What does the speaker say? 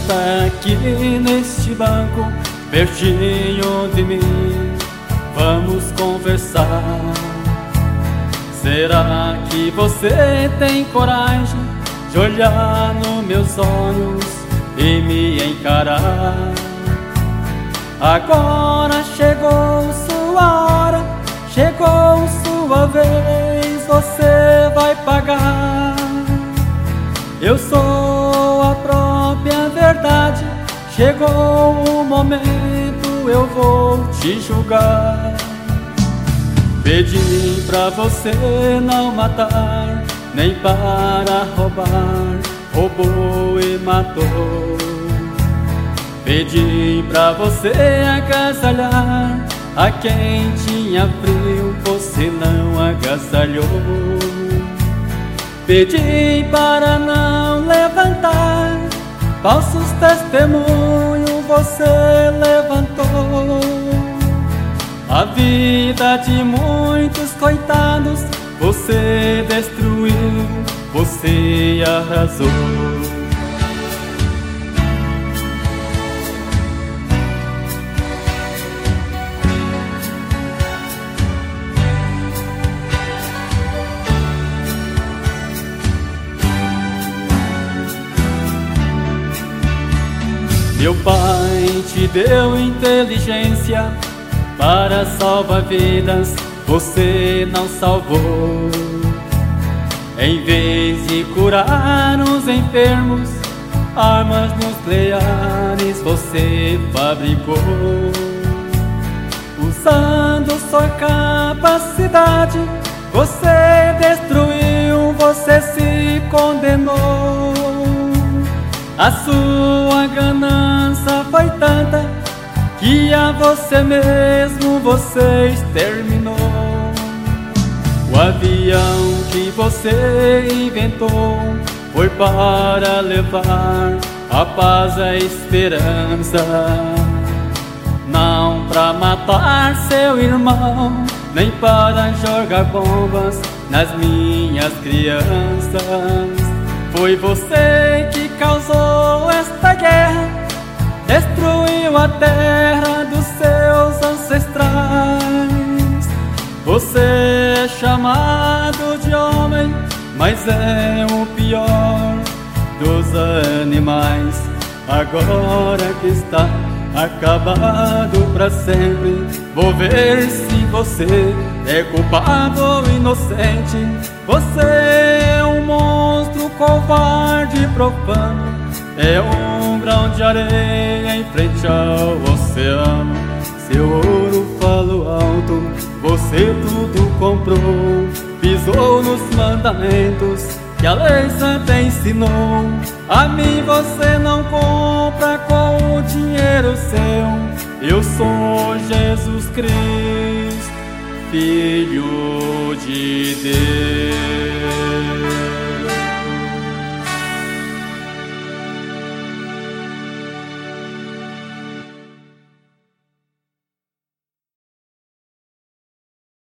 Senta aqui neste banco, pertinho de mim, vamos conversar. Será que você tem coragem de olhar nos meus olhos e me encarar? Agora chegou sua hora, chegou sua vez, você vai pagar. Eu sou a própria verdade, chegou o momento, eu vou te julgar. Pedi pra você não matar, nem para roubar, roubou e matou. Pedi pra você agasalhar a quem tinha frio, você não agasalhou. Pedi para não levantar falsos testemunhos, você levantou. A vida de muitos coitados você destruiu, você arrasou. Meu pai te deu inteligência para salvar vidas, você não salvou. Em vez de curar os enfermos, armas nucleares você fabricou. Usando sua capacidade, você destruiu, você se condenou. A sua ganância foi tanta que a você mesmo você exterminou. O avião que você inventou foi para levar a paz, a esperança, não para matar seu irmão, nem para jogar bombas nas minhas crianças. Foi você que causou esta guerra, destruiu a terra dos seus ancestrais. Você é chamado de homem, mas é o pior dos animais. Agora que está acabado pra sempre, vou ver se você é culpado ou inocente. Você é um monstro covarde e profano, é um grão de areia em frente ao oceano. Seu ouro falou alto, você tudo comprou, pisou nos mandamentos que a lei santa ensinou. A mim você não compra com o dinheiro seu, eu sou Jesus Cristo, Filho de Deus.